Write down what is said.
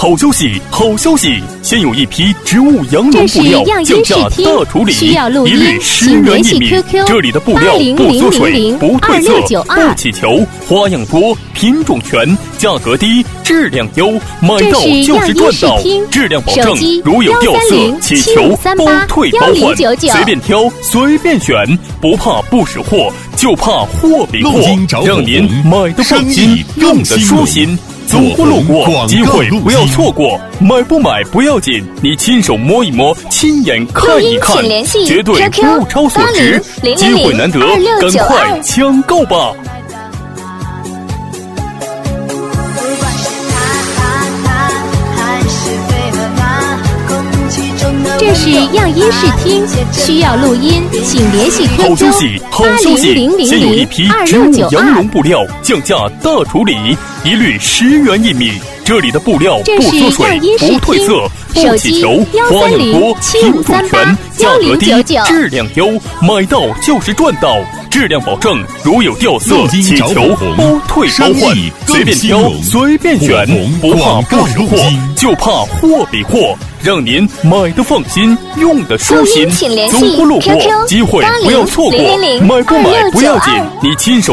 好消息，好消息！现有一批植物羊绒布料降价大处理，一律10元一米。这里的布料不缩水、不褪色、不起球，花样多，品种全，价格低，质量优，买到就是赚到，质量保证。如有掉色、起球，包退包换，随便挑，随便选，不怕不识货，就怕货比货，让您买的放心，用的舒心。走过路过，机会不要错过，买不买不要紧，你亲手摸一摸，亲眼看一看，绝对物超所值，机会难得，赶快抢购吧！ 这是样音视听，需要录音，请联系 QQ 好消息，好消息！现有一批植物羊绒布料降价大处理，一律10元一米。这里的布料不缩水、不褪色、不起球，花样多，品种全，价格低，质量优，买到就是赚到。质量保证，如有掉色、起球，包退包换，随便挑，随便选，不怕不识货，就怕货比货，让您买的放心，用的舒心。走过路过，机会不要错过，买不买不要紧，你亲手